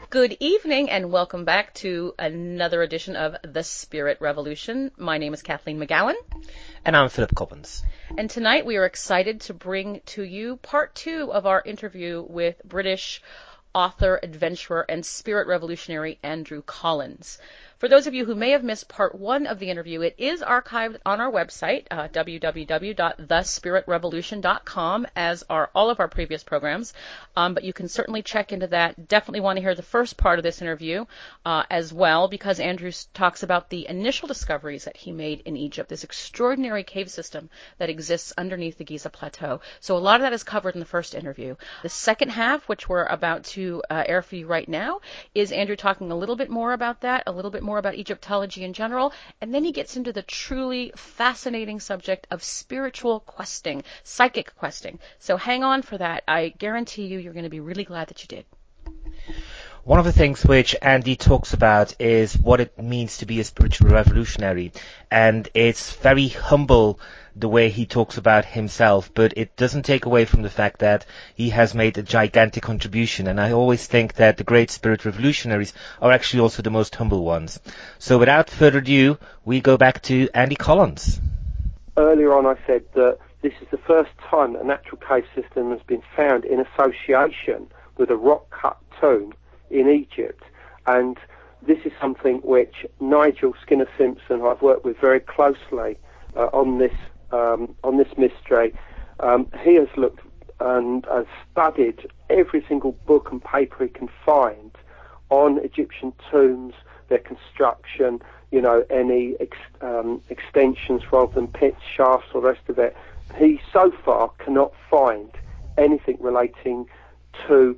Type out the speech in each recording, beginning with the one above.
Good evening and welcome back to another edition of The Spirit Revolution. My name is Kathleen McGowan. And I'm Philip Coppins. And tonight we are excited to bring to you part 2 of our interview with British author, adventurer, and spirit revolutionary Andrew Collins. For those of you who may have missed part 1 of the interview, it is archived on our website, www.thespiritrevolution.com, as are all of our previous programs. But you can certainly check into that. Definitely want to hear the first part of this interview as well, because Andrew talks about the initial discoveries that he made in Egypt, this extraordinary cave system that exists underneath the Giza Plateau. So a lot of that is covered in the first interview. The second half, which we're about to air for you right now, is Andrew talking a little bit more about that, a little bit more about Egyptology in general, and then he gets into the truly fascinating subject of spiritual questing, psychic questing. So hang on for that. I guarantee you're going to be really glad that you did. One of the things which Andy talks about is what it means to be a spiritual revolutionary. And it's very humble the way he talks about himself, but it doesn't take away from the fact that he has made a gigantic contribution. And I always think that the great spirit revolutionaries are actually also the most humble ones. So without further ado, we go back to Andy Collins. Earlier on I said that this is the first time that a natural cave system has been found in association with a rock-cut tomb in Egypt, and this is something which Nigel Skinner-Simpson, I've worked with very closely on this mystery. He has looked and has studied every single book and paper he can find on Egyptian tombs, their construction, any extensions rather than pits, shafts, or the rest of it. He so far cannot find anything relating to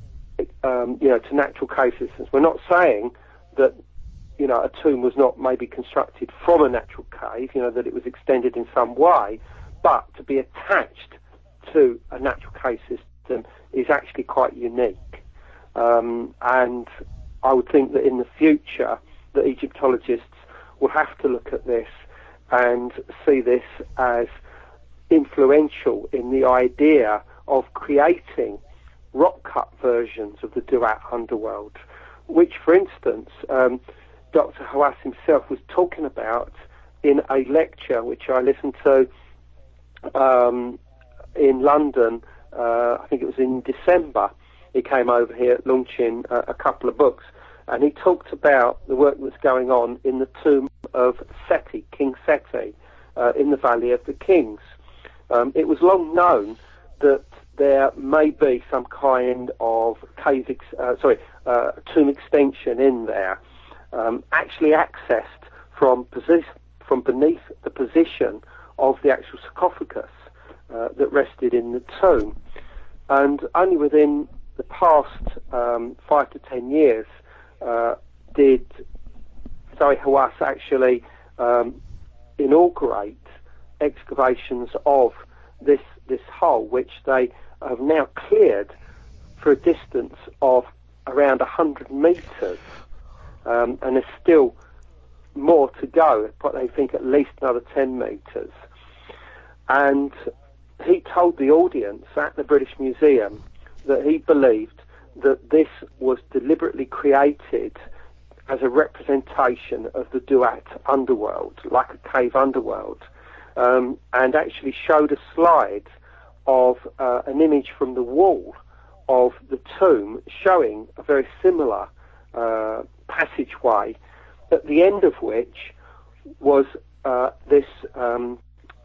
to natural cave systems. We're not saying that, a tomb was not maybe constructed from a natural cave, that it was extended in some way, but to be attached to a natural cave system is actually quite unique. And I would think that in the future, that Egyptologists will have to look at this and see this as influential in the idea of creating rock-cut versions of the Duat underworld, which, for instance, Dr. Hawass himself was talking about in a lecture which I listened to in London. I think it was in December. He came over here launching a couple of books, and he talked about the work that's going on in the tomb of Seti, King Seti, in the Valley of the Kings. It was long known that there may be some kind of tomb extension in there, actually accessed from beneath the position of the actual sarcophagus that rested in the tomb. And only within the past 5 to 10 years did Zahi Hawass actually inaugurate excavations of this hole, which they have now cleared for a distance of around 100 metres, and there's still more to go, but they think at least another 10 metres. And he told the audience at the British Museum that he believed that this was deliberately created as a representation of the Duat underworld, like a cave underworld, and actually showed a slide of an image from the wall of the tomb showing a very similar passageway, at the end of which was this a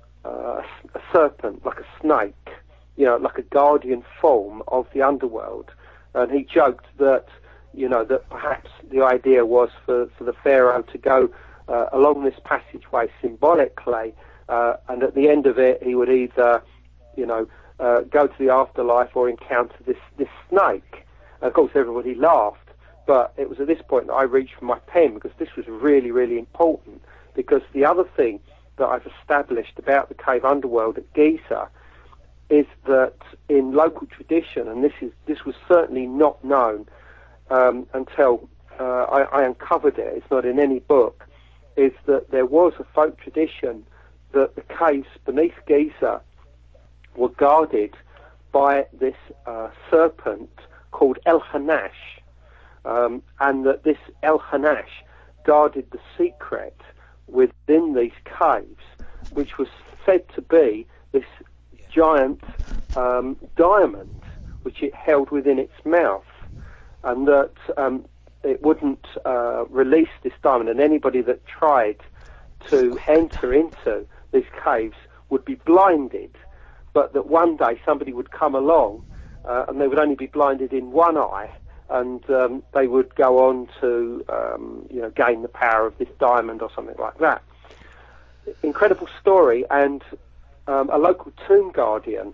serpent, like a snake, like a guardian form of the underworld. And he joked that, that perhaps the idea was for the pharaoh to go along this passageway symbolically, and at the end of it he would either go to the afterlife or encounter this snake. And of course everybody laughed, but it was at this point that I reached for my pen, because this was really, really important. Because the other thing that I've established about the cave underworld at Giza is that in local tradition, and this was certainly not known until I uncovered it, it's not in any book, is that there was a folk tradition that the caves beneath Giza were guarded by this serpent called El Hanash, and that this El Hanash guarded the secret within these caves, which was said to be this giant diamond which it held within its mouth, and that it wouldn't release this diamond, and anybody that tried to enter into these caves would be blinded, but that one day somebody would come along and they would only be blinded in one eye, and they would go on to gain the power of this diamond or something like that. Incredible story. And a local tomb guardian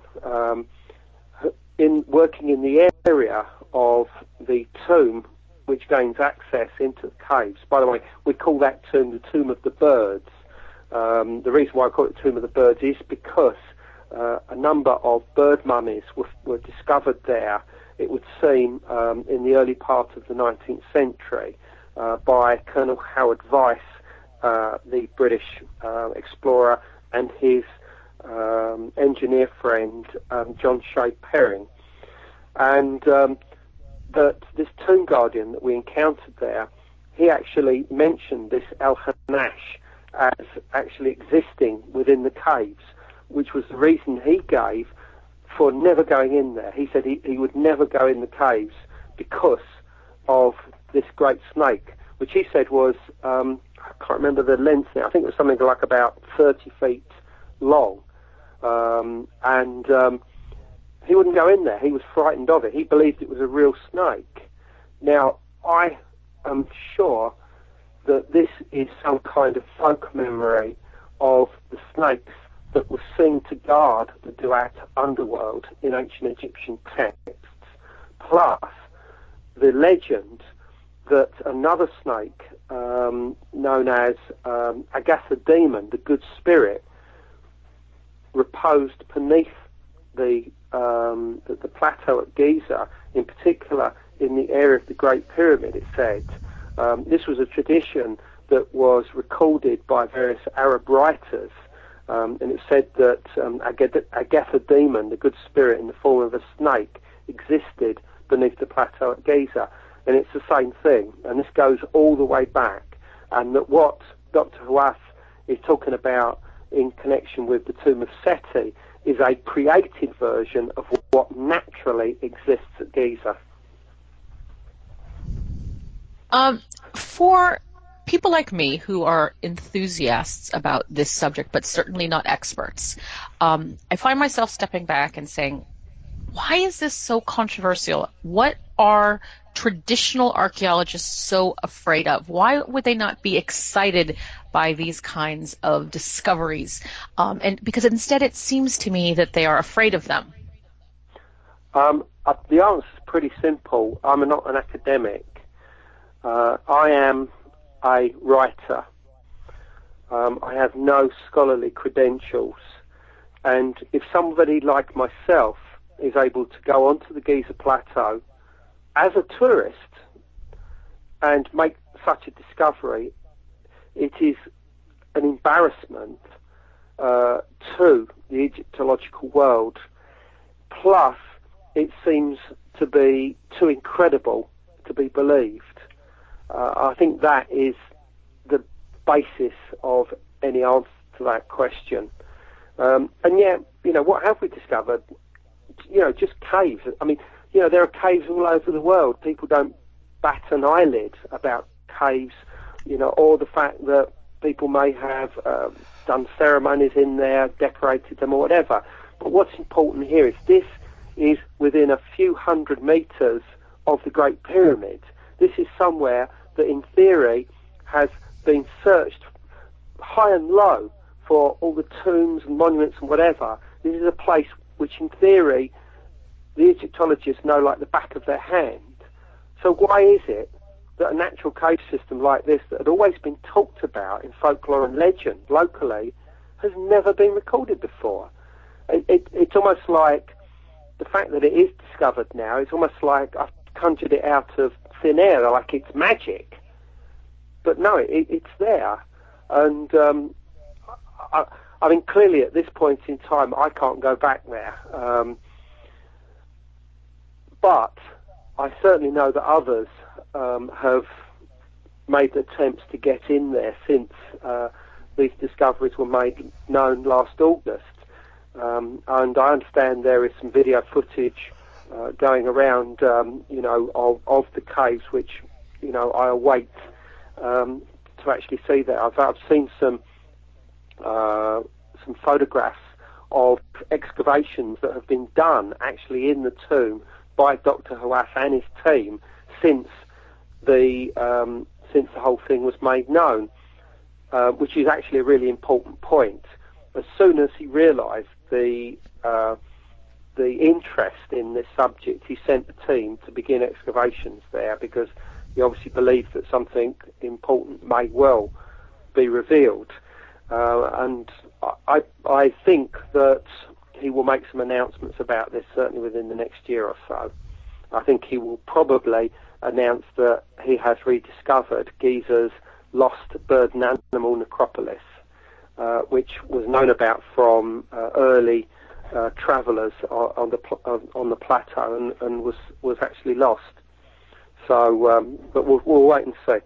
working in the area of the tomb which gains access into the caves. By the way, we call that tomb the Tomb of the Birds. The reason why I call it the Tomb of the Birds is because a number of bird mummies were discovered there, it would seem, in the early part of the 19th century by Colonel Howard Vyse, the British explorer, and his engineer friend, John Shea Perring. And that this tomb guardian that we encountered there, he actually mentioned this El Hanash as actually existing within the caves, which was the reason he gave for never going in there. He said he would never go in the caves because of this great snake, which he said was, I can't remember the length now, I think it was something like about 30 feet long. He wouldn't go in there. He was frightened of it. He believed it was a real snake. Now, I am sure that this is some kind of folk memory of the snakes that were seen to guard the Duat underworld in ancient Egyptian texts, plus the legend that another snake, known as Agatha Demon, the good spirit, reposed beneath the plateau at Giza, in particular in the area of the Great Pyramid, it said. This was a tradition that was recorded by various Arab writers, and it said that Agatha Demon, the good spirit in the form of a snake, existed beneath the plateau at Giza. And it's the same thing, and this goes all the way back, and that what Dr. Hawass is talking about in connection with the tomb of Seti is a created version of what naturally exists at Giza. For people like me who are enthusiasts about this subject, but certainly not experts, I find myself stepping back and saying, why is this so controversial? What are traditional archaeologists so afraid of? Why would they not be excited by these kinds of discoveries? And because instead it seems to me that they are afraid of them. The answer is pretty simple. I'm not an academic. I am a writer. I have no scholarly credentials. And if somebody like myself is able to go onto the Giza Plateau as a tourist and make such a discovery, it is an embarrassment to the Egyptological world. Plus, it seems to be too incredible to be believed. I think that is the basis of any answer to that question. And yet, what have we discovered? Just caves. I mean, there are caves all over the world. People don't bat an eyelid about caves, or the fact that people may have done ceremonies in there, decorated them or whatever. But what's important here is this is within a few hundred meters of the Great Pyramid. This is somewhere that in theory has been searched high and low for all the tombs and monuments and whatever. This is a place which in theory the Egyptologists know like the back of their hand. So why is it that a natural cave system like this that had always been talked about in folklore and legend locally has never been recorded before? It's almost like the fact that it is discovered now, it's almost like I've conjured it out of thin air, like it's magic. But no, it's there. And I mean, clearly at this point in time, I can't go back there. But I certainly know that others have made attempts to get in there since these discoveries were made known last August. And I understand there is some video footage going around, of the caves, which, I await to actually see that. I've seen some photographs of excavations that have been done actually in the tomb by Dr. Hawass and his team since the whole thing was made known, which is actually a really important point. As soon as he realised the interest in this subject, he sent the team to begin excavations there, because he obviously believed that something important may well be revealed. And I think that he will make some announcements about this certainly within the next year or so. I think he will probably announce that he has rediscovered Giza's lost bird and animal necropolis, which was known about from early travellers on the plateau and was actually lost. So, but we'll wait and see.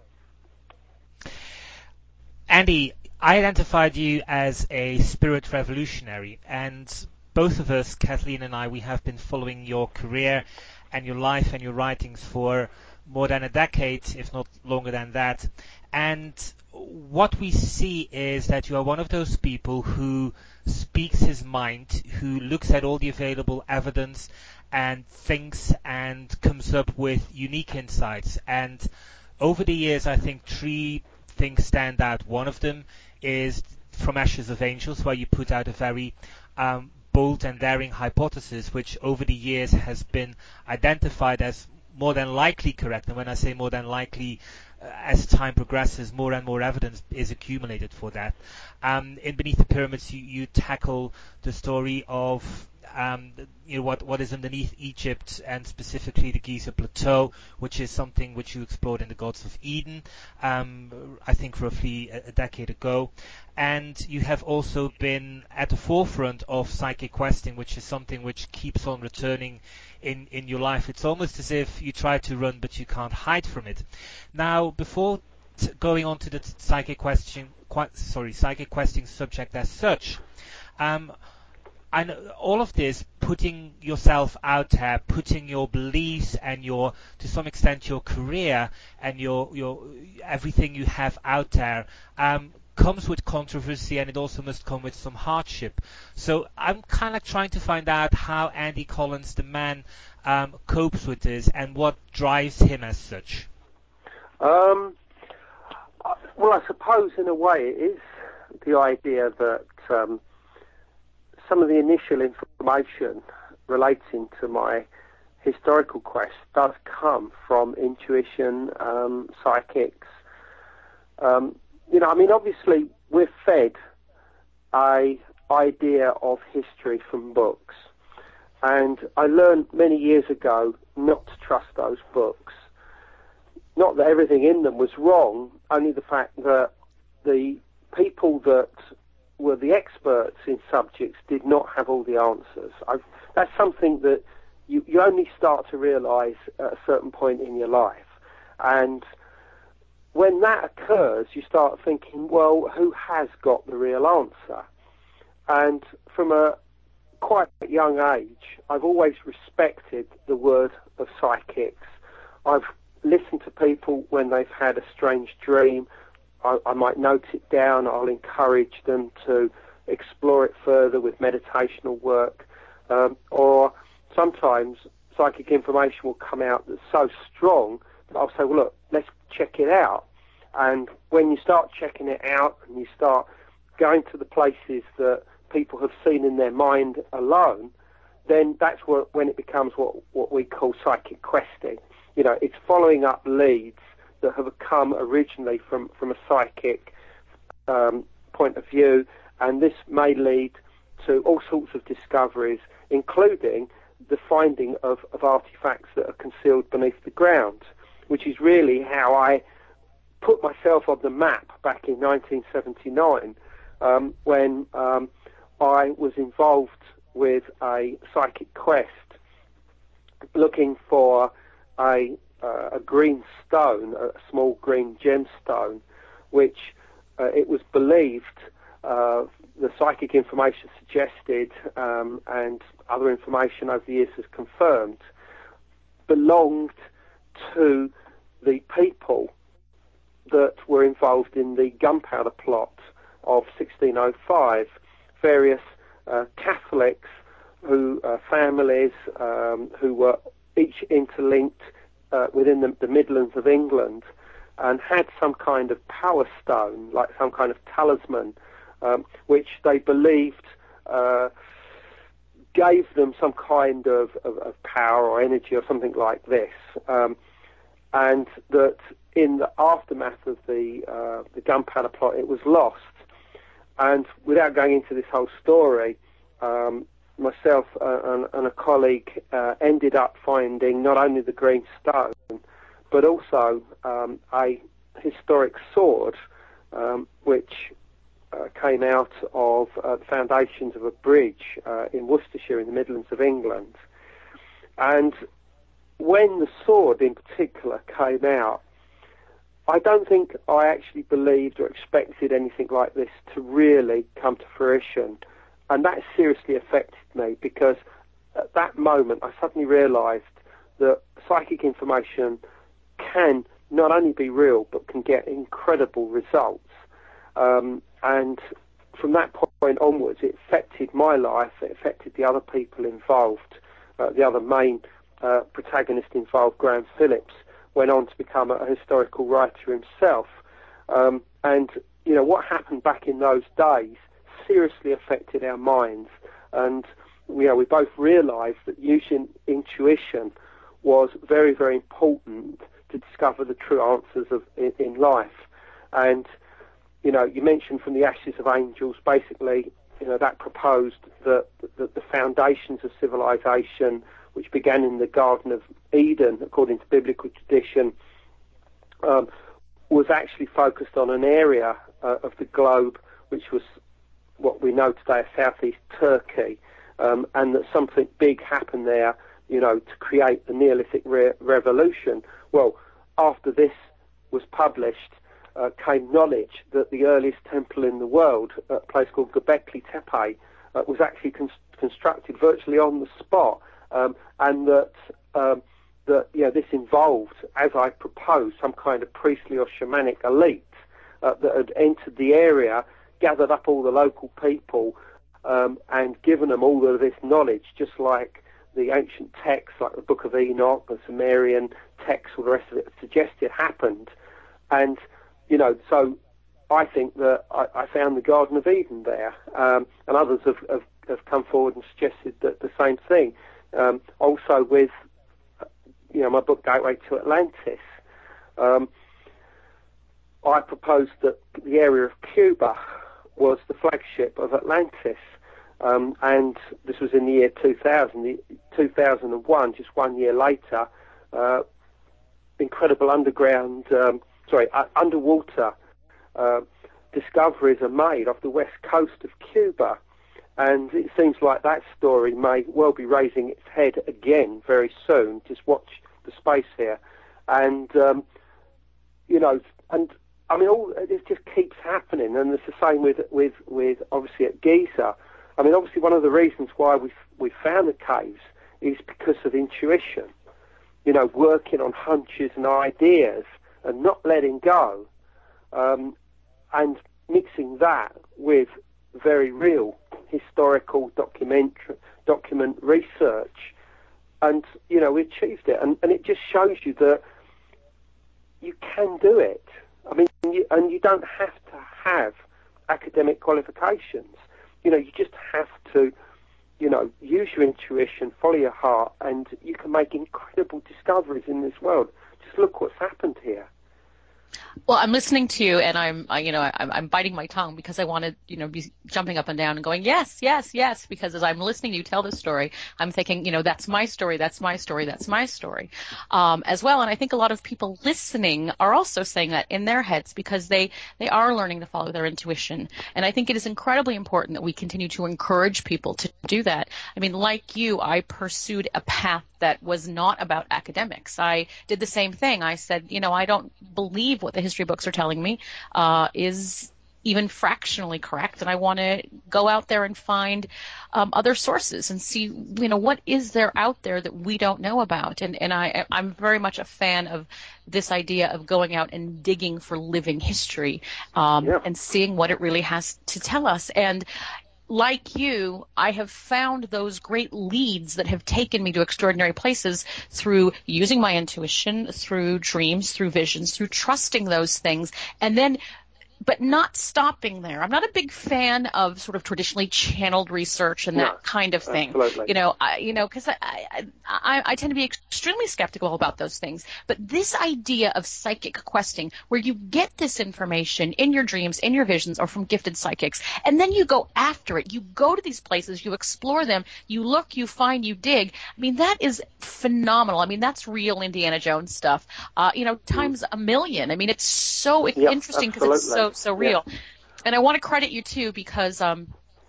Andy, I identified you as a spirit revolutionary, and both of us, Kathleen and I, we have been following your career and your life and your writings for more than a decade, if not longer than that. And what we see is that you are one of those people who speaks his mind, who looks at all the available evidence and thinks and comes up with unique insights. And over the years, I think three things stand out. One of them is From Ashes of Angels, where you put out a very bold and daring hypothesis, which over the years has been identified as more than likely correct. And when I say more than likely, as time progresses, more and more evidence is accumulated for that. In Beneath the Pyramids, you tackle the story of what is underneath Egypt, and specifically the Giza Plateau, which is something which you explored in the Gods of Eden, I think roughly a decade ago. And you have also been at the forefront of psychic questing, which is something which keeps on returning in your life. It's almost as if you try to run, but you can't hide from it. Now, before going on to the psychic questing subject as such, I know all of this, putting yourself out there, putting your beliefs and to some extent your career and your everything you have out there, comes with controversy, and it also must come with some hardship. So I'm kind of trying to find out how Andy Collins, the man, copes with this, and what drives him as such. Well, I suppose in a way it is the idea that some of the initial information relating to my historical quest does come from intuition, psychics. Obviously we're fed an idea of history from books, and I learned many years ago not to trust those books. Not that everything in them was wrong, only the fact that the people that were the experts in subjects did not have all the answers. That's something that you only start to realise at a certain point in your life. And when that occurs, you start thinking, well, who has got the real answer? And from a quite young age, I've always respected the word of psychics. I've listened to people when they've had a strange dream. I might note it down. I'll encourage them to explore it further with meditational work. Or sometimes psychic information will come out that's so strong that I'll say, well, look, let's check it out. And when you start checking it out and you start going to the places that people have seen in their mind alone, then that's when it becomes what we call psychic questing. It's following up leads that have come originally from a psychic point of view, and this may lead to all sorts of discoveries, including the finding of artifacts that are concealed beneath the ground, which is really how I put myself on the map back in 1979 when I was involved with a psychic quest looking for a a green stone, a small green gemstone, which it was believed, the psychic information suggested, and other information over the years has confirmed, belonged to the people that were involved in the gunpowder plot of 1605. Various Catholics, families who were each interlinked within the Midlands of England, and had some kind of power stone, like some kind of talisman, which they believed gave them some kind of power or energy or something like this, and that in the aftermath of the gunpowder plot, it was lost. And without going into this whole story, myself and a colleague ended up finding not only the green stone, but also a historic sword, which came out of the foundations of a bridge in Worcestershire in the Midlands of England. And when the sword in particular came out, I don't think I actually believed or expected anything like this to really come to fruition. And that seriously affected me, because at that moment I suddenly realised that psychic information can not only be real, but can get incredible results. And from that point onwards, it affected my life, it affected the other people involved. The other main protagonist involved, Graham Phillips, went on to become a historical writer himself. And, you know, what happened back in those days seriously affected our minds. And, you know, we both realised that using intuition was very, very important to discover the true answers in life. And, you know, you mentioned From the Ashes of Angels, basically, you know, that proposed that the foundations of civilization, which began in the Garden of Eden, according to biblical tradition, was actually focused on an area of the globe which was what we know today as southeast Turkey, and that something big happened there, you know, to create the Neolithic revolution. Well, after this was published, came knowledge that the earliest temple in the world, a place called Göbekli Tepe, was actually constructed virtually on the spot, and that you know, this involved, as I proposed, some kind of priestly or shamanic elite that had entered the area, gathered up all the local people, and given them all of this knowledge, just like the ancient texts, like the Book of Enoch, the Sumerian texts, all the rest of it suggested happened. And, you know, so I think that I found the Garden of Eden there, and others have come forward and suggested that the same thing. Also with, you know, my book Gateway to Atlantis, I proposed that the area of Cuba was the flagship of Atlantis, and this was in the year 2000. 2001, just 1 year later, incredible underwater discoveries are made off the west coast of Cuba. And it seems like that story may well be raising its head again very soon. Just watch the space here. And, you know, and I mean, it just keeps happening. And it's the same with obviously at Giza. I mean, obviously one of the reasons why we found the caves is because of intuition. You know, working on hunches and ideas and not letting go. And mixing that with very real historical document research, and you know, we achieved it, and it just shows you that you can do it. I mean, you don't have to have academic qualifications. You know, you just have to, you know, use your intuition, follow your heart, and you can make incredible discoveries in this world. Just look what's happened here. Well, I'm listening to you, and I'm biting my tongue because I want to, be jumping up and down and going, yes, yes, yes. Because as I'm listening to you tell this story, I'm thinking, that's my story, that's my story, that's my story, as well. And I think a lot of people listening are also saying that in their heads because they are learning to follow their intuition. And I think it is incredibly important that we continue to encourage people to do that. I mean, like you, I pursued a path that was not about academics. I did the same thing. I said, I don't believe what the history books are telling me is even fractionally correct, and I want to go out there and find other sources and see, what is there out there that we don't know about. And I'm very much a fan of this idea of going out and digging for living history and seeing what it really has to tell us. And like you, I have found those great leads that have taken me to extraordinary places through using my intuition, through dreams, through visions, through trusting those things, and then but not stopping there. I'm not a big fan of sort of traditionally channeled research and that kind of thing. Absolutely. Because I tend to be extremely skeptical about those things. But this idea of psychic questing, where you get this information in your dreams, in your visions, or from gifted psychics, and then you go after it. You go to these places, you explore them, you look, you find, you dig. I mean, that is phenomenal. I mean, that's real Indiana Jones stuff. Times a million. I mean, it's so interesting because it's so real. Yeah. And I want to credit you too because I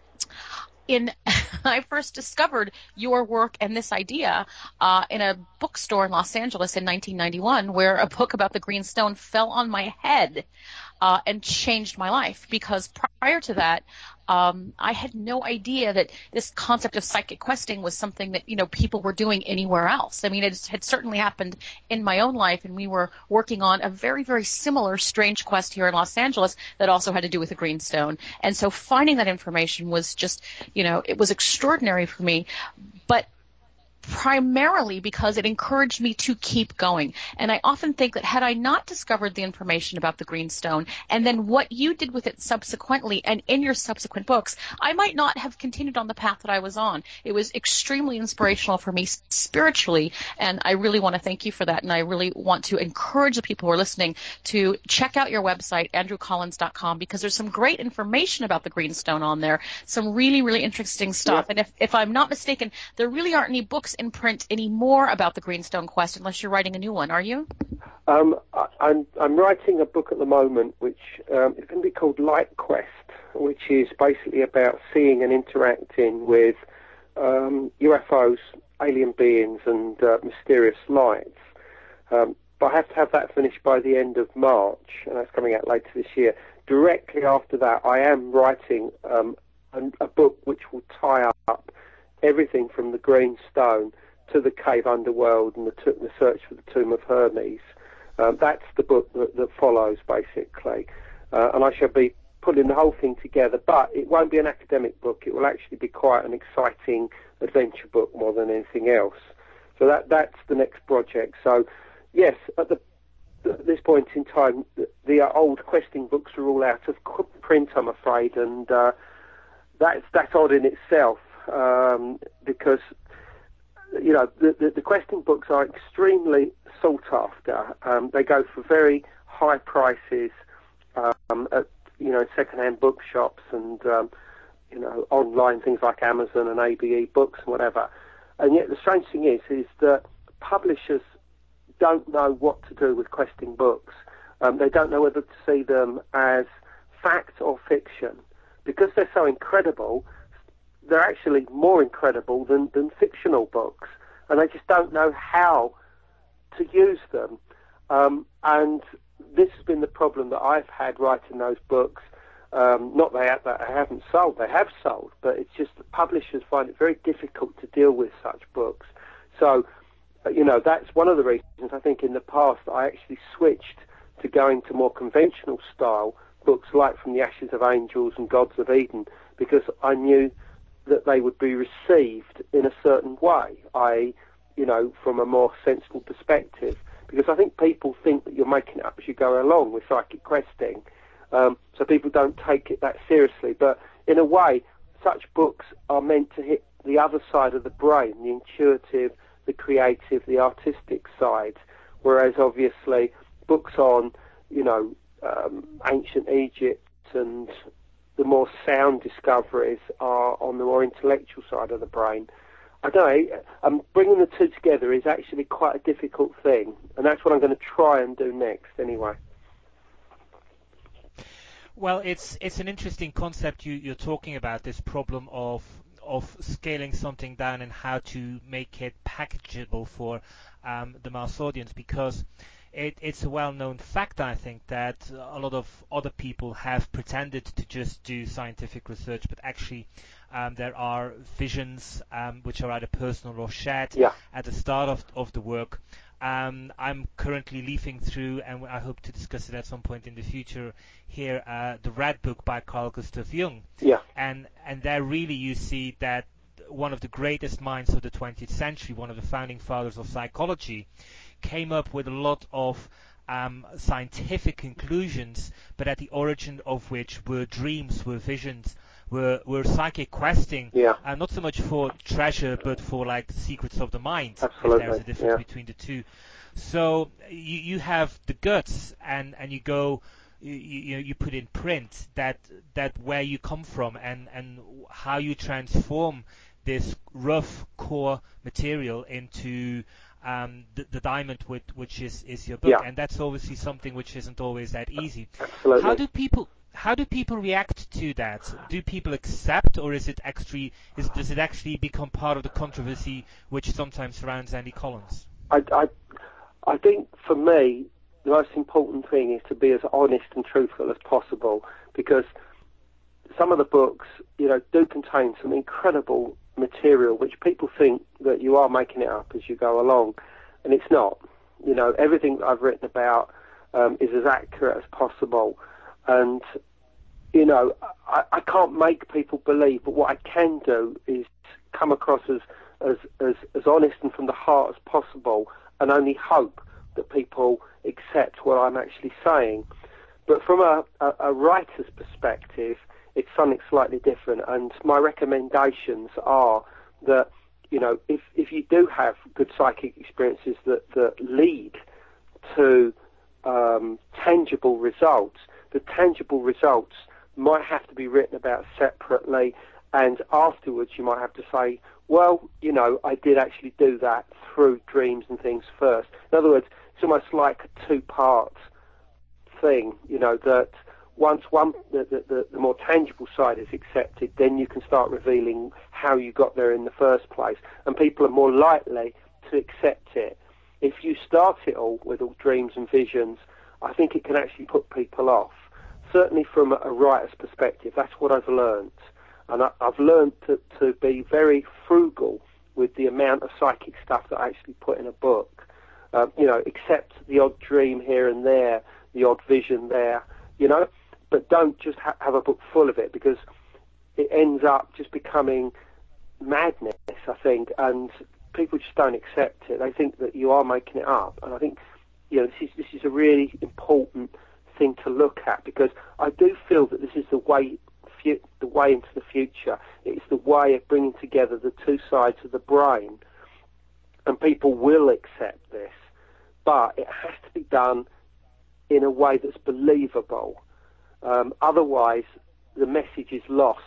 first discovered your work and this idea in a bookstore in Los Angeles in 1991, where a book about the Green Stone fell on my head and changed my life. Because prior to that, I had no idea that this concept of psychic questing was something that, people were doing anywhere else. I mean, it had certainly happened in my own life, and we were working on a very, very similar strange quest here in Los Angeles that also had to do with the Green Stone. And so finding that information was just, it was extraordinary for me. But primarily because it encouraged me to keep going. And I often think that had I not discovered the information about the Green Stone and then what you did with it subsequently and in your subsequent books, I might not have continued on the path that I was on. It was extremely inspirational for me spiritually, and I really want to thank you for that. And I really want to encourage the people who are listening to check out your website, andrewcollins.com, because there's some great information about the Green Stone on there, some really, really interesting stuff. Yeah. And if I'm not mistaken, there really aren't any books in print anymore about the Green Stone quest, unless you're writing a new one, are you? I'm writing a book at the moment which is going to be called Light Quest, which is basically about seeing and interacting with UFOs, alien beings, and mysterious lights. But I have to have that finished by the end of March, and that's coming out later this year. Directly after that, I am writing a book which will tie up everything from the Green Stone to the cave underworld and the search for the tomb of Hermes. That's the book that follows, basically. And I shall be putting the whole thing together, but it won't be an academic book. It will actually be quite an exciting adventure book more than anything else. So that's the next project. So, yes, at this point in time, the old questing books are all out of print, I'm afraid, and that's odd in itself. Because the questing books are extremely sought after. They go for very high prices at second-hand bookshops and online things like Amazon and ABE Books and whatever. And yet the strange thing is that publishers don't know what to do with questing books. They don't know whether to see them as fact or fiction. Because they're so incredible, they're actually more incredible than fictional books, and they just don't know how to use them. And this has been the problem that I've had writing those books. Not that I haven't sold, they have sold, but it's just that publishers find it very difficult to deal with such books. So, that's one of the reasons I think in the past I actually switched to going to more conventional style books like From the Ashes of Angels and Gods of Eden, because I knew that they would be received in a certain way, i.e., from a more sensible perspective. Because I think people think that you're making it up as you go along with psychic questing, so people don't take it that seriously. But in a way, such books are meant to hit the other side of the brain, the intuitive, the creative, the artistic side, whereas obviously books on ancient Egypt, and the more sound discoveries are on the more intellectual side of the brain. I don't know, bringing the two together is actually quite a difficult thing, and that's what I'm going to try and do next anyway. Well, it's an interesting concept you're talking about, this problem of scaling something down and how to make it packageable for the mass audience, because it's a well-known fact, I think, that a lot of other people have pretended to just do scientific research, but actually there are visions which are either personal or shared at the start of the work. I'm currently leafing through, and I hope to discuss it at some point in the future here, the Red Book by Carl Gustav Jung. Yeah. And there really you see that one of the greatest minds of the 20th century, one of the founding fathers of psychology, came up with a lot of scientific conclusions, but at the origin of which were dreams, were visions, were psychic questing, not so much for treasure, but for like the secrets of the mind. Absolutely. If there's a difference between the two. So you have the guts, and you go, you put in print that where you come from and how you transform this rough core material into the diamond, which is your book, and that's obviously something which isn't always that easy. Absolutely. How do people react to that? Do people accept, or does it actually become part of the controversy which sometimes surrounds Andy Collins? I think for me the most important thing is to be as honest and truthful as possible, because some of the books, do contain some incredible material which people think that you are making it up as you go along, and it's not. Everything that I've written about is as accurate as possible, and I can't make people believe, but what I can do is come across as honest and from the heart as possible, and only hope that people accept what I'm actually saying. But from a writer's perspective, it's something slightly different, and my recommendations are that, if you do have good psychic experiences that lead to tangible results, the tangible results might have to be written about separately, and afterwards you might have to say, well, I did actually do that through dreams and things first. In other words, it's almost like a two-part thing, that once the more tangible side is accepted, then you can start revealing how you got there in the first place, and people are more likely to accept it. If you start it all with all dreams and visions, I think it can actually put people off. Certainly from a writer's perspective, that's what I've learned. And I've learned to be very frugal with the amount of psychic stuff that I actually put in a book. Accept the odd dream here and there, the odd vision there, but don't just have a book full of it, because it ends up just becoming madness, I think, and people just don't accept it. They think that you are making it up, and I think this is a really important thing to look at, because I do feel that this is the way into the future. It's the way of bringing together the two sides of the brain, and people will accept this, but it has to be done in a way that's believable. Otherwise, the message is lost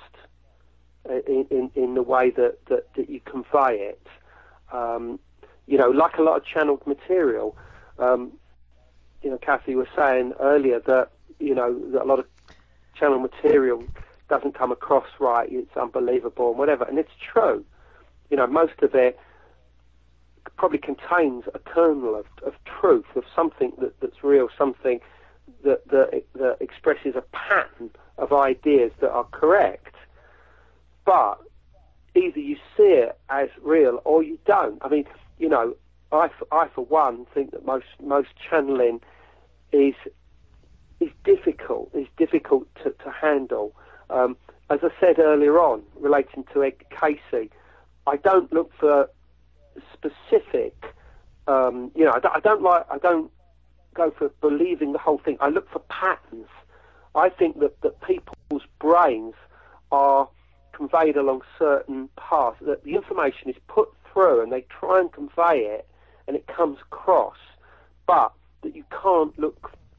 in the way that you convey it. Like a lot of channeled material. Kathy was saying earlier that that a lot of channeled material doesn't come across right. It's unbelievable and whatever, and it's true. Most of it probably contains a kernel of truth, of something that's real, something that expresses a pattern of ideas that are correct. But either you see it as real or you don't. I mean, I for one think that most channeling is difficult. Is difficult to handle. As I said earlier on, relating to Ed Casey, I don't look for specific. I don't go for believing the whole thing. I look for patterns. I think that people's brains are conveyed along certain paths, that the information is put through and they try and convey it and it comes across, but that you can't look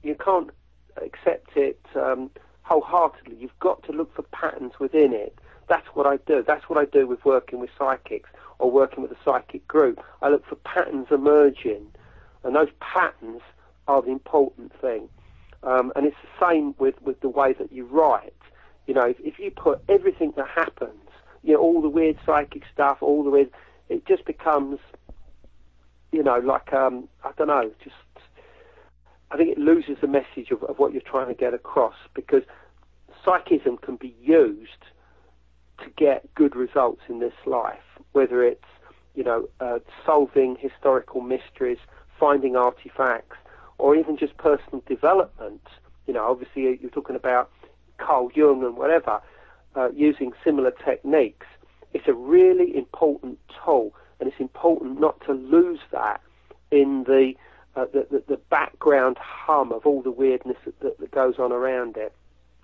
accept it wholeheartedly. You've got to look for patterns within it. That's what I do. That's what I do with working with psychics or working with a psychic group. I look for patterns emerging, and those patterns are the important thing. And it's the same with the way that you write. You know, if you put everything that happens, you know, all the weird psychic stuff, all the weird, it just becomes, you know, like, I don't know, just, I think it loses the message of what you're trying to get across, because psychism can be used to get good results in this life, whether it's, you know, solving historical mysteries, finding artifacts, or even just personal development. You know, obviously you're talking about Carl Jung and whatever, using similar techniques. It's a really important tool, and it's important not to lose that in the background hum of all the weirdness that goes on around it.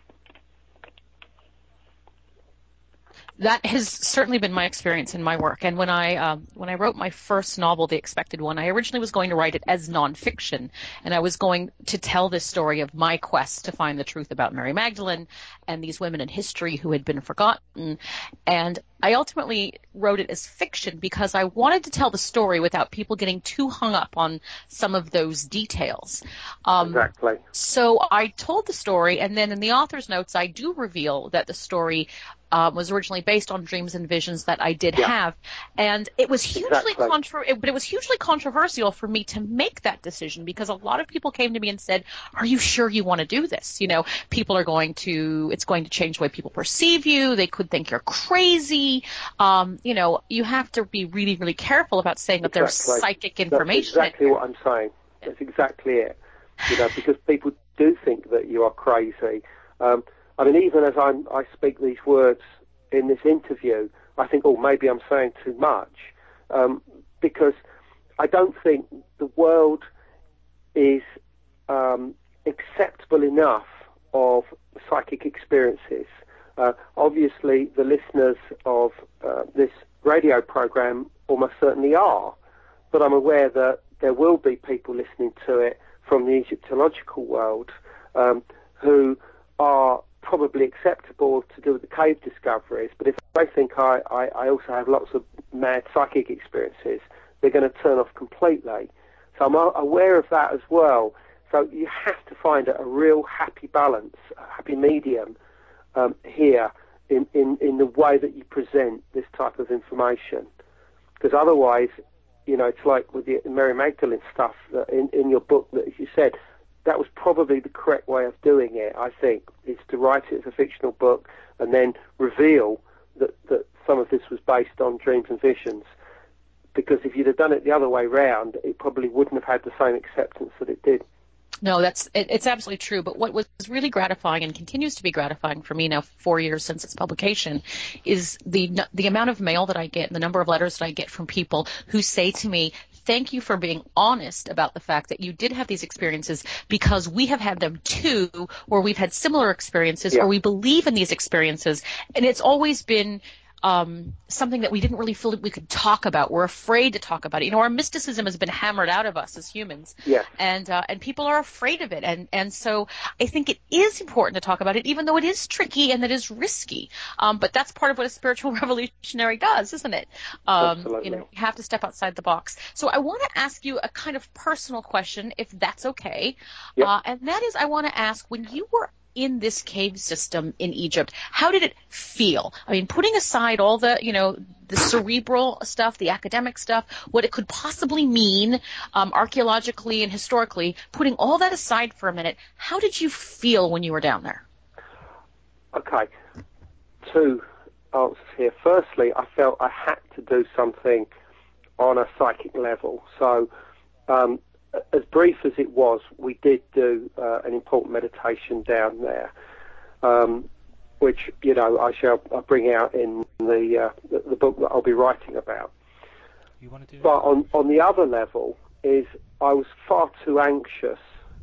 That has certainly been my experience in my work. And when I wrote my first novel, The Expected One, I originally was going to write it as nonfiction, and I was going to tell this story of my quest to find the truth about Mary Magdalene and these women in history who had been forgotten. And I ultimately wrote it as fiction because I wanted to tell the story without people getting too hung up on some of those details. Exactly. So I told the story, and then in the author's notes, I do reveal that the story was originally based on dreams and visions that I did have, and it was hugely but it was hugely controversial for me to make that decision, because a lot of people came to me and said, "Are you sure you want to do this? You know, it's going to change the way people perceive you. They could think you're crazy. You know, you have to be really, really careful about saying that there's psychic information." That's exactly what I'm saying. That's exactly it. You know, because people do think that you are crazy. I mean, even as I speak these words in this interview, I think, oh, maybe I'm saying too much, because I don't think the world is acceptable enough of psychic experiences. Obviously, the listeners of this radio program almost certainly are, but I'm aware that there will be people listening to it from the Egyptological world who are probably acceptable to do with the cave discoveries, but if they think I also have lots of mad psychic experiences, they're going to turn off completely. So I'm aware of that as well. So you have to find a real happy balance, a happy medium here in the way that you present this type of information. Because otherwise, you know, it's like with the Mary Magdalene stuff that in your book, that, as you said, that was probably the correct way of doing it, I think, is to write it as a fictional book and then reveal that some of this was based on dreams and visions. Because if you'd have done it the other way round, it probably wouldn't have had the same acceptance that it did. No, it's absolutely true. But what was really gratifying and continues to be gratifying for me now, 4 years since its publication, is the amount of mail that I get and the number of letters that I get from people who say to me, "Thank you for being honest about the fact that you did have these experiences, because we have had them too, or we've had similar experiences, or we believe in these experiences." And it's always been something that we didn't really feel that we could talk about. We're afraid to talk about it. You know, our mysticism has been hammered out of us as humans, and people are afraid of it. And so I think it is important to talk about it, even though it is tricky and it is risky. But that's part of what a spiritual revolutionary does, isn't it? Absolutely. You know, you have to step outside the box. So I want to ask you a kind of personal question, if that's okay. And that is, I want to ask, when you were in this cave system in Egypt, how did it feel? I mean, putting aside all the, you know, the cerebral stuff, the academic stuff, what it could possibly mean archaeologically and historically, putting all that aside for a minute, how did you feel when you were down there? Okay, two answers here. Firstly, I felt I had to do something on a psychic level. So, as brief as it was, we did do an important meditation down there, which, you know, I'll bring out in the book that I'll be writing about. You want to do but on the other level is I was far too anxious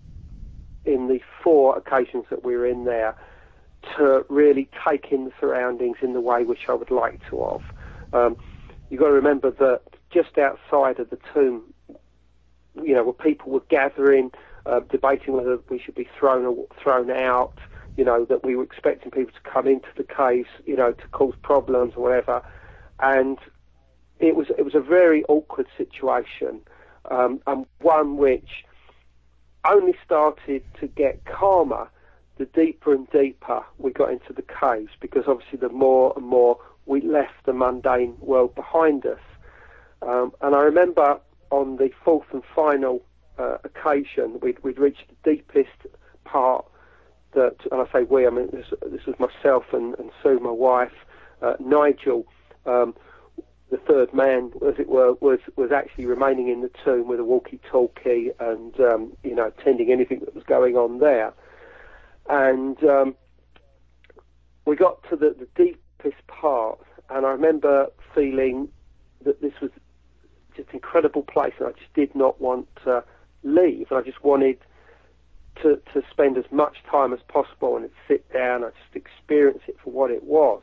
in the 4 occasions that we were in there to really take in the surroundings in the way which I would like to have. You've got to remember that just outside of the tomb, you know, where people were gathering, debating whether we should be thrown out, that we were expecting people to come into the caves, to cause problems or whatever. And it was a very awkward situation, and one which only started to get calmer the deeper and deeper we got into the caves, because obviously the more and more we left the mundane world behind us. And I remember on the fourth and final occasion, we'd reached the deepest part that, and I say we, I mean this was myself and Sue, my wife, Nigel, the third man, as it were, was actually remaining in the tomb with a walkie-talkie and, attending anything that was going on there. And we got to the deepest part, and I remember feeling that this was just an incredible place, and I just did not want to leave. And I just wanted to spend as much time as possible and sit down and just experience it for what it was.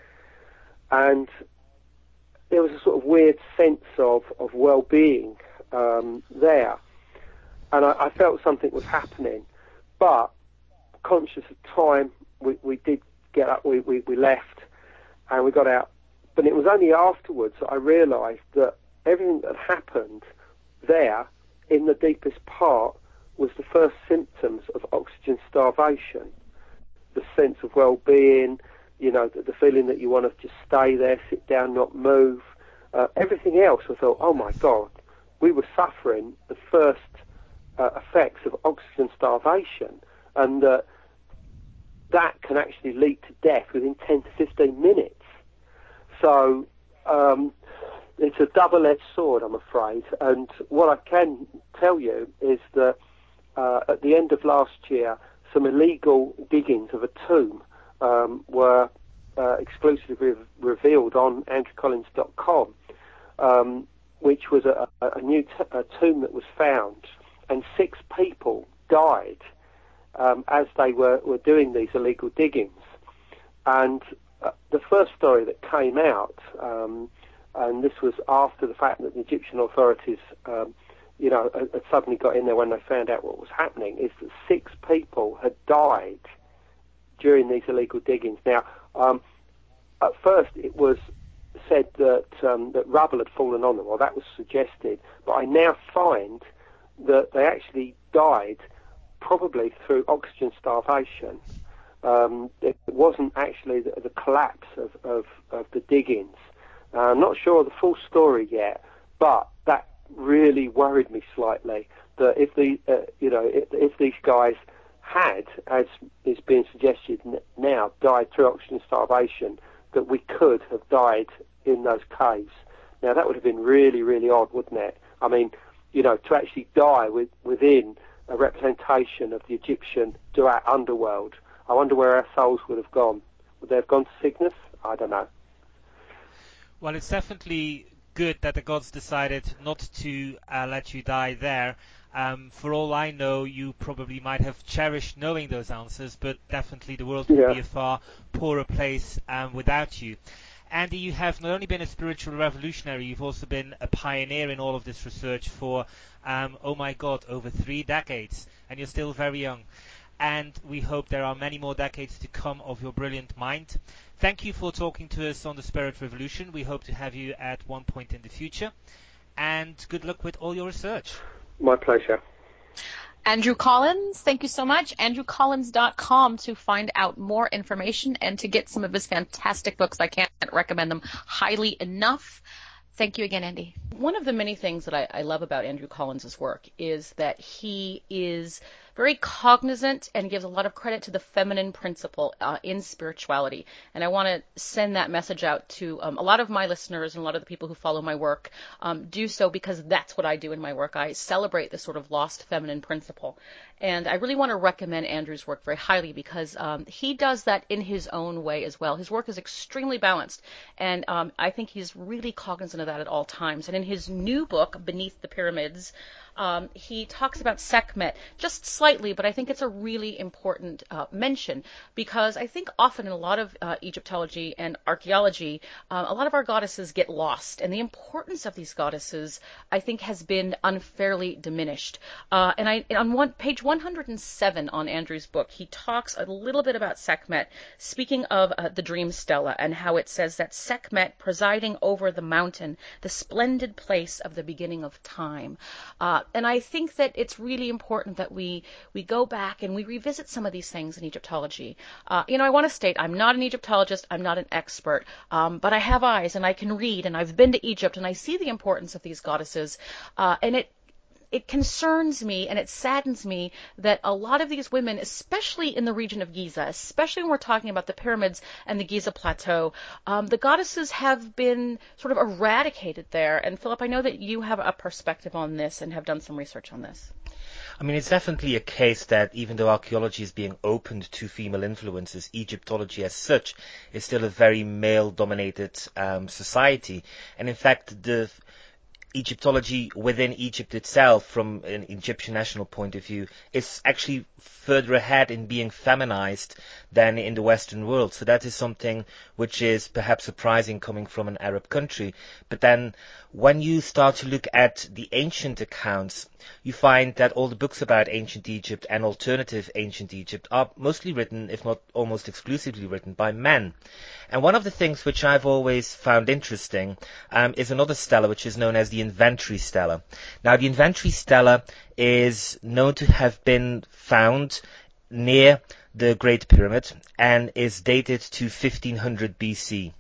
And there was a sort of weird sense of well-being there. And I felt something was happening. But conscious of time, we did get up, we left, and we got out. But it was only afterwards that I realised that everything that happened there in the deepest part was the first symptoms of oxygen starvation. The sense of well-being, the feeling that you want to just stay there, sit down, not move. Everything else, I thought, oh my God, we were suffering the first effects of oxygen starvation, and that can actually lead to death within 10 to 15 minutes. So it's a double-edged sword, I'm afraid. And what I can tell you is that at the end of last year, some illegal diggings of a tomb were exclusively revealed on andrewcollins.com, which was a new tomb that was found, and 6 people died as they were doing these illegal diggings. And the first story that came out, and this was after the fact that the Egyptian authorities, had suddenly got in there when they found out what was happening, is that 6 people had died during these illegal diggings. Now, at first it was said that rubble had fallen on them, or that was suggested, but I now find that they actually died probably through oxygen starvation. It wasn't actually the collapse of the diggings. I'm not sure of the full story yet, but that really worried me slightly. That if if these guys had, as is being suggested now, died through oxygen starvation, that we could have died in those caves. Now that would have been really, really odd, wouldn't it? I mean, to actually die within a representation of the Egyptian Duat underworld. I wonder where our souls would have gone. Would they have gone to Cygnus? I don't know. Well, it's definitely good that the gods decided not to let you die there. For all I know, you probably might have cherished knowing those answers, but definitely the world would be a far poorer place without you. Andy, you have not only been a spiritual revolutionary, you've also been a pioneer in all of this research for, over 3 decades, and you're still very young. And we hope there are many more decades to come of your brilliant mind. Thank you for talking to us on the Spirit Revolution. We hope to have you at one point in the future. And good luck with all your research. My pleasure. Andrew Collins, thank you so much. AndrewCollins.com to find out more information and to get some of his fantastic books. I can't recommend them highly enough. Thank you again, Andy. One of the many things that I love about Andrew Collins' work is that he is very cognizant and gives a lot of credit to the feminine principle in spirituality. And I want to send that message out to a lot of my listeners and a lot of the people who follow my work. Do so because that's what I do in my work. I celebrate this sort of lost feminine principle. And I really want to recommend Andrew's work very highly because he does that in his own way as well. His work is extremely balanced, and I think he's really cognizant of that at all times. And in his new book, Beneath the Pyramids, he talks about Sekhmet just slightly, but I think it's a really important mention, because I think often in a lot of Egyptology and archaeology, a lot of our goddesses get lost, and the importance of these goddesses, I think, has been unfairly diminished. On page 107 on Andrew's book, he talks a little bit about Sekhmet, speaking of the dream stela, and how it says that Sekhmet presiding over the mountain, the splendid place of the beginning of time. And I think that it's really important that we go back and we revisit some of these things in Egyptology. I want to state I'm not an Egyptologist, I'm not an expert, but I have eyes and I can read, and I've been to Egypt and I see the importance of these goddesses, and it concerns me and it saddens me that a lot of these women, especially in the region of Giza, especially when we're talking about the pyramids and the Giza Plateau, the goddesses have been sort of eradicated there. And Philip, I know that you have a perspective on this and have done some research on this. I mean, it's definitely a case that even though archaeology is being opened to female influences, Egyptology as such is still a very male-dominated society. And in fact, the Egyptology within Egypt itself, from an Egyptian national point of view, is actually further ahead in being feminized than in the Western world. So that is something which is perhaps surprising coming from an Arab country. But then when you start to look at the ancient accounts, you find that all the books about ancient Egypt and alternative ancient Egypt are mostly written, if not almost exclusively written, by men. And one of the things which I've always found interesting is another stela which is known as the Inventory Stela. Now, the Inventory Stela is known to have been found near the Great Pyramid and is dated to 1500 BC.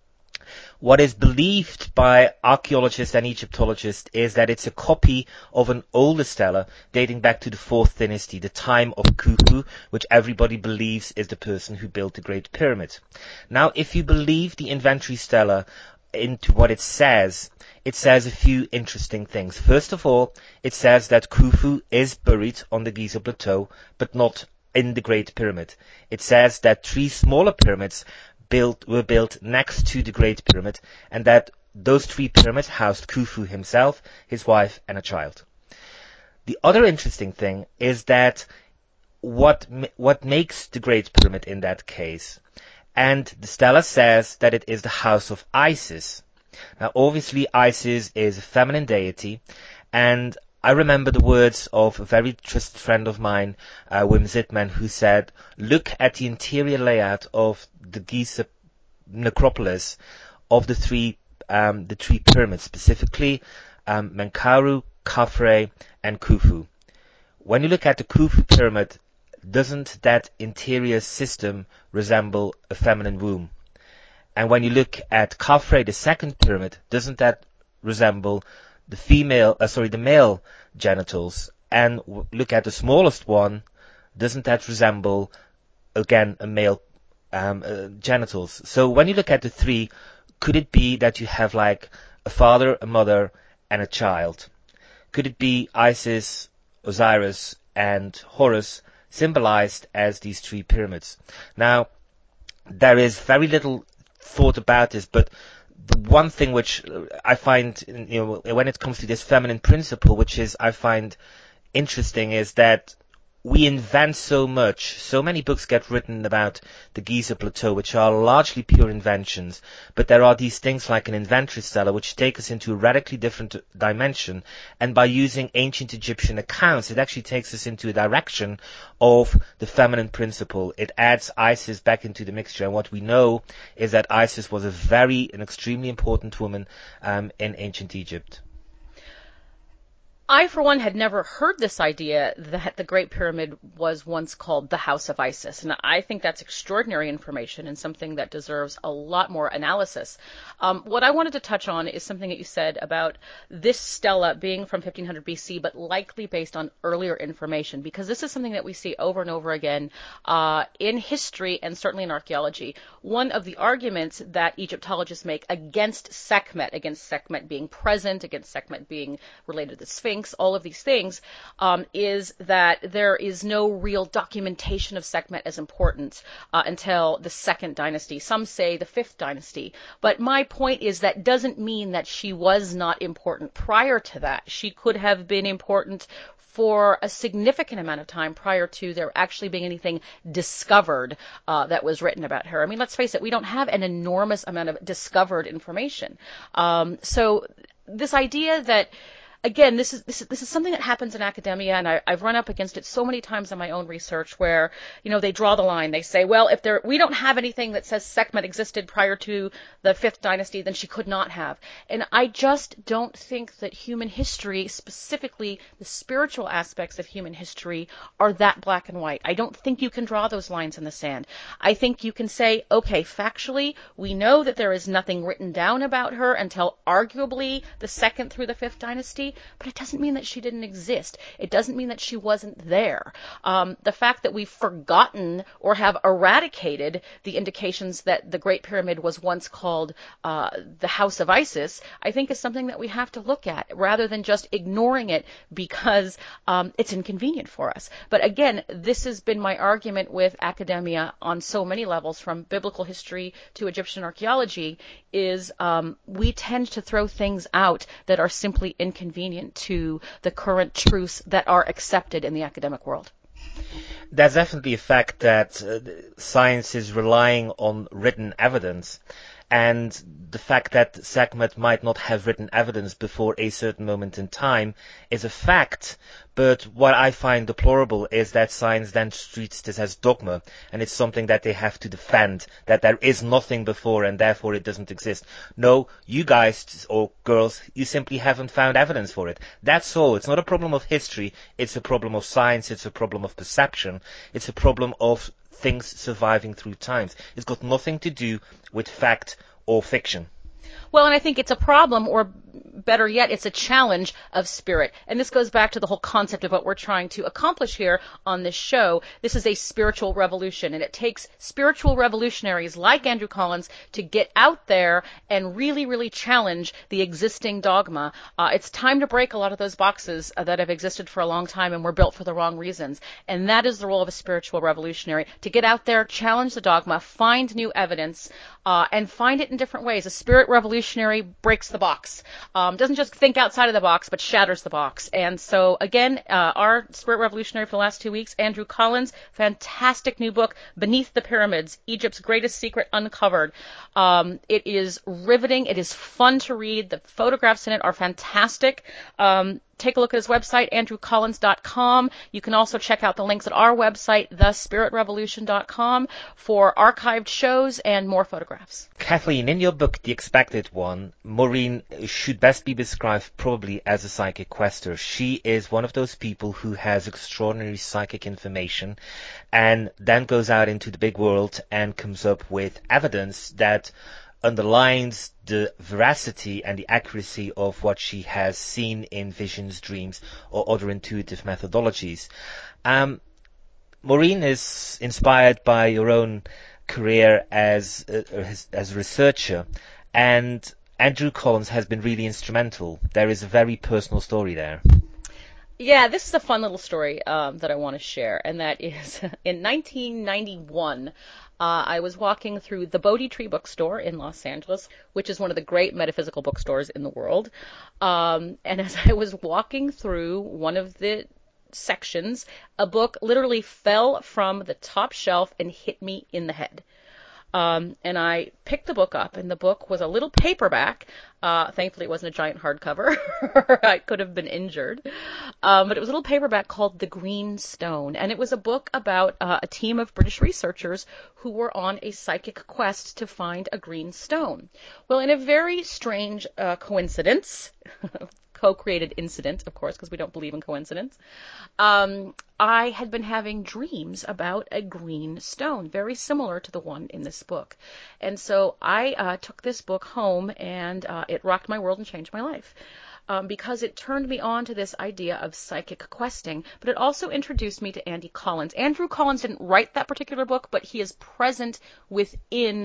What is believed by archaeologists and Egyptologists is that it's a copy of an older stela dating back to the 4th dynasty, the time of Khufu, which everybody believes is the person who built the Great Pyramid. Now, if you believe the Inventory Stela into what it says a few interesting things. First of all, it says that Khufu is buried on the Giza Plateau, but not in the Great Pyramid. It says that 3 smaller pyramids were built next to the Great Pyramid, and that those 3 pyramids housed Khufu himself, his wife, and a child. The other interesting thing is that what makes the Great Pyramid in that case, and the stela says that it is the house of Isis. Now, obviously, Isis is a feminine deity, and I remember the words of a very trusted friend of mine, Wim Zitman, who said, look at the interior layout of the Giza necropolis of the three pyramids, specifically Menkaure, Khafre, and Khufu. When you look at the Khufu pyramid, doesn't that interior system resemble a feminine womb? And when you look at Khafre, the second pyramid, doesn't that resemble the male genitals? And look at the smallest one, doesn't that resemble, again, a male genitals? So when you look at the 3, could it be that you have like a father, a mother, and a child? Could it be Isis, Osiris, and Horus symbolized as these 3 pyramids? Now, there is very little thought about this, but the one thing which I find, when it comes to this feminine principle, which is I find interesting, is that we invent so much. So many books get written about the Giza Plateau, which are largely pure inventions. But there are these things like an inventory stela, which take us into a radically different dimension. And by using ancient Egyptian accounts, it actually takes us into a direction of the feminine principle. It adds Isis back into the mixture. And what we know is that Isis was an extremely important woman in ancient Egypt. I, for one, had never heard this idea that the Great Pyramid was once called the House of Isis, and I think that's extraordinary information and something that deserves a lot more analysis. What I wanted to touch on is something that you said about this stela being from 1500 BC, but likely based on earlier information, because this is something that we see over and over again in history and certainly in archaeology. One of the arguments that Egyptologists make against Sekhmet being present, against Sekhmet being related to the Sphinx, Sphinx, all of these things, is that there is no real documentation of Sekhmet as important until the second dynasty. Some say the fifth dynasty. But my point is that doesn't mean that she was not important prior to that. She could have been important for a significant amount of time prior to there actually being anything discovered that was written about her. I mean, let's face it, we don't have an enormous amount of discovered information. So this idea that, again, this is something that happens in academia, and I've run up against it so many times in my own research where, they draw the line. They say, well, if we don't have anything that says Sekhmet existed prior to the fifth dynasty, then she could not have. And I just don't think that human history, specifically the spiritual aspects of human history, are that black and white. I don't think you can draw those lines in the sand. I think you can say, okay, factually, we know that there is nothing written down about her until arguably the second through the fifth dynasty. But it doesn't mean that she didn't exist. It doesn't mean that she wasn't there. The fact that we've forgotten or have eradicated the indications that the Great Pyramid was once called the House of Isis, I think is something that we have to look at rather than just ignoring it because it's inconvenient for us. But again, this has been my argument with academia on so many levels, from biblical history to Egyptian archaeology, is we tend to throw things out that are simply inconvenient to the current truths that are accepted in the academic world. There's definitely a fact that science is relying on written evidence, and the fact that Sekhmet might not have written evidence before a certain moment in time is a fact. But what I find deplorable is that science then treats this as dogma, and it's something that they have to defend, that there is nothing before and therefore it doesn't exist. No, you guys or girls, you simply haven't found evidence for it. That's all. It's not a problem of history. It's a problem of science. It's a problem of perception. It's a problem of things surviving through times. It's got nothing to do with fact or fiction. Well, and I think it's a problem, or better yet, it's a challenge of spirit. And this goes back to the whole concept of what we're trying to accomplish here on this show. This is a spiritual revolution, and it takes spiritual revolutionaries like Andrew Collins to get out there and really, really challenge the existing dogma. It's time to break a lot of those boxes that have existed for a long time and were built for the wrong reasons. And that is the role of a spiritual revolutionary, to get out there, challenge the dogma, find new evidence, and find it in different ways. A spirit revolutionary breaks the box. Doesn't just think outside of the box, but shatters the box. And so, again, our spirit revolutionary for the last 2 weeks, Andrew Collins, fantastic new book, Beneath the Pyramids, Egypt's Greatest Secret Uncovered. It is riveting. It is fun to read. The photographs in it are fantastic. Take a look at his website, andrewcollins.com. You can also check out the links at our website, thespiritrevolution.com, for archived shows and more photographs. Kathleen, in your book, The Expected One, Maureen should best be described probably as a psychic quester. She is one of those people who has extraordinary psychic information and then goes out into the big world and comes up with evidence that underlines the veracity and the accuracy of what she has seen in visions, dreams, or other intuitive methodologies. Maureen is inspired by your own career as a researcher, and Andrew Collins has been really instrumental. There is a very personal story there. Yeah, this is a fun little story that I want to share, and that is in 1991, I was walking through the Bodhi Tree bookstore in Los Angeles, which is one of the great metaphysical bookstores in the world. And as I was walking through one of the sections, a book literally fell from the top shelf and hit me in the head. And I picked the book up, and the book was a little paperback. Thankfully, it wasn't a giant hardcover. I could have been injured. But it was a little paperback called The Green Stone. And it was a book about a team of British researchers who were on a psychic quest to find a green stone. Well, in a very strange coincidence, co-created incident, of course, because we don't believe in coincidence, I had been having dreams about a green stone, very similar to the one in this book. And so I took this book home, and it rocked my world and changed my life. Because it turned me on to this idea of psychic questing, but it also introduced me to Andy Collins. Andrew Collins didn't write that particular book, but he is present within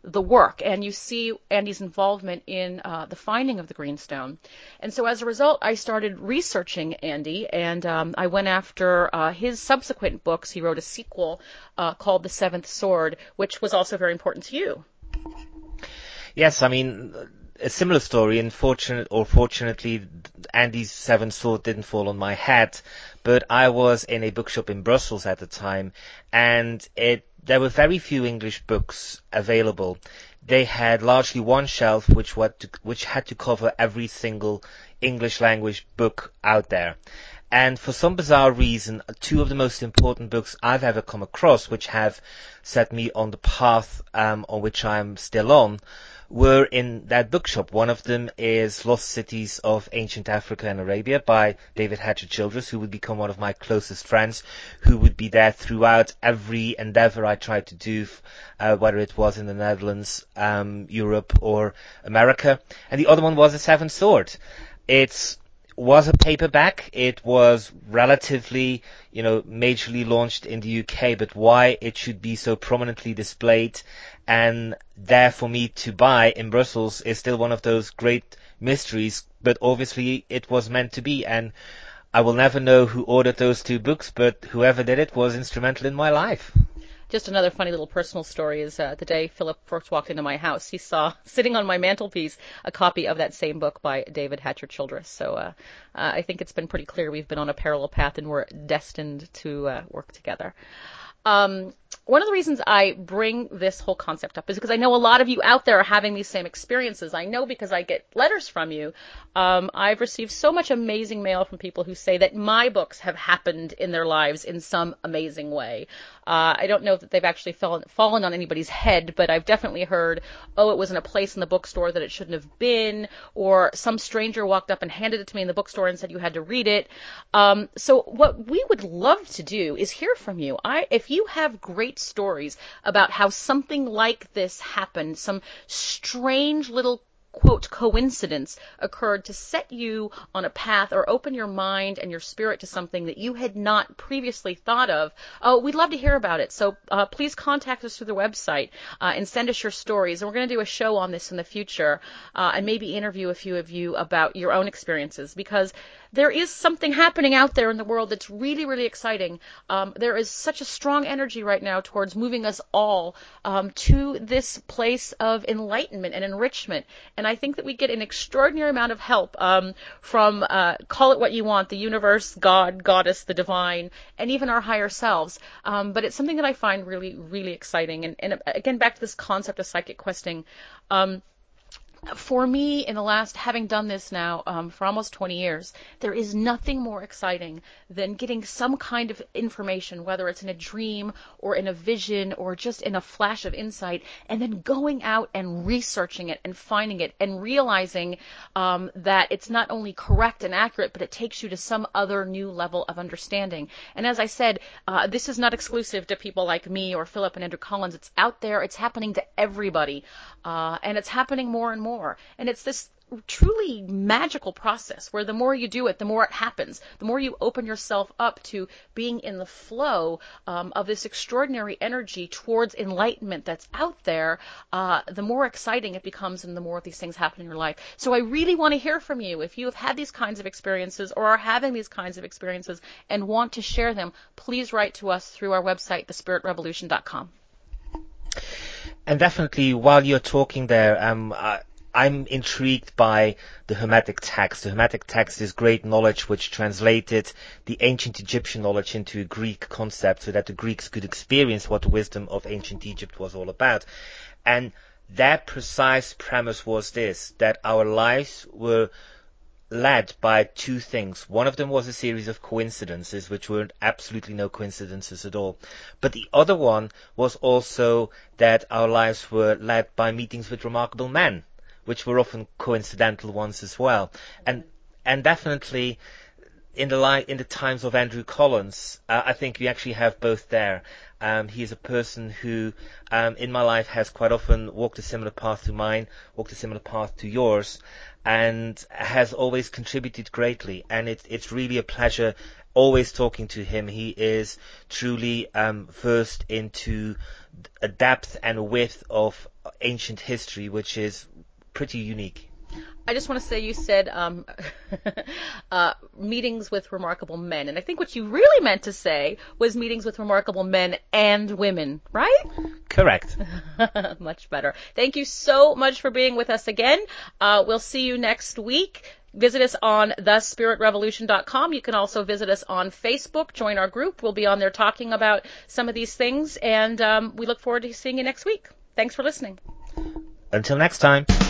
the work, and you see Andy's involvement in the finding of the Greenstone. And so as a result, I started researching Andy, and I went after his subsequent books. He wrote a sequel called The Seventh Sword, which was also very important to you. Yes, I mean, a similar story. Fortunately, Andy's Seventh Sword didn't fall on my head, but I was in a bookshop in Brussels at the time, and there were very few English books available. They had largely one shelf which had to cover every single English language book out there. And for some bizarre reason, two of the most important books I've ever come across, which have set me on the path on which I'm still on, were in that bookshop. One of them is Lost Cities of Ancient Africa and Arabia by David Hatcher Childress, who would become one of my closest friends, who would be there throughout every endeavor I tried to do, whether it was in the Netherlands, Europe, or America. And the other one was The Seventh Sword. It was a paperback. It was relatively, majorly launched in the UK, but why it should be so prominently displayed and there for me to buy in Brussels is still one of those great mysteries, but obviously it was meant to be, and I will never know who ordered those two books, but whoever did it was instrumental in my life. Just another funny little personal story is the day Philip first walked into my house, he saw sitting on my mantelpiece a copy of that same book by David Hatcher Childress. So I think it's been pretty clear we've been on a parallel path and we're destined to work together. One of the reasons I bring this whole concept up is because I know a lot of you out there are having these same experiences. I know because I get letters from you. I've received so much amazing mail from people who say that my books have happened in their lives in some amazing way. I don't know that they've actually fallen on anybody's head, but I've definitely heard, it was in a place in the bookstore that it shouldn't have been, or some stranger walked up and handed it to me in the bookstore and said you had to read it. So what we would love to do is hear from you. If you have great stories about how something like this happened, some strange little quote coincidence occurred to set you on a path or open your mind and your spirit to something that you had not previously thought of, we'd love to hear about it. So please contact us through the website and send us your stories. And we're going to do a show on this in the future and maybe interview a few of you about your own experiences, because there is something happening out there in the world that's really, really exciting. There is such a strong energy right now towards moving us all to this place of enlightenment and enrichment. And I think that we get an extraordinary amount of help from, call it what you want, the universe, God, goddess, the divine, and even our higher selves. But it's something that I find really, really exciting. And again, back to this concept of psychic questing. For me, in the last, having done this now for almost 20 years, there is nothing more exciting than getting some kind of information, whether it's in a dream or in a vision or just in a flash of insight, and then going out and researching it and finding it and realizing that it's not only correct and accurate, but it takes you to some other new level of understanding. And as I said, this is not exclusive to people like me or Philip and Andrew Collins. It's out there. It's happening to everybody. And it's happening more and more. And it's this truly magical process where the more you do it, the more it happens. The more you open yourself up to being in the flow of this extraordinary energy towards enlightenment that's out there, the more exciting it becomes and the more of these things happen in your life. So I really want to hear from you. If you have had these kinds of experiences or are having these kinds of experiences and want to share them, please write to us through our website, thespiritrevolution.com. And definitely, while you're talking there, I'm intrigued by the Hermetic text. The Hermetic text is great knowledge which translated the ancient Egyptian knowledge into a Greek concept so that the Greeks could experience what the wisdom of ancient Egypt was all about. And their precise premise was this, that our lives were led by two things. One of them was a series of coincidences, which were absolutely no coincidences at all. But the other one was also that our lives were led by meetings with remarkable men, which were often coincidental ones as well. And definitely in the times of Andrew Collins, I think we actually have both there. He is a person who, in my life, has quite often walked a similar path to mine, walked a similar path to yours, and has always contributed greatly. And it's really a pleasure always talking to him, he is truly versed into a depth and width of ancient history, which is pretty unique. I just want to say you said meetings with remarkable men, and I think what you really meant to say was meetings with remarkable men and women, right? Correct. Much better. Thank you so much for being with us again. We'll see you next week. Visit us on thespiritrevolution.com. You can also visit us on Facebook. Join our group. We'll be on there talking about some of these things, and we look forward to seeing you next week. Thanks for listening. Until next time.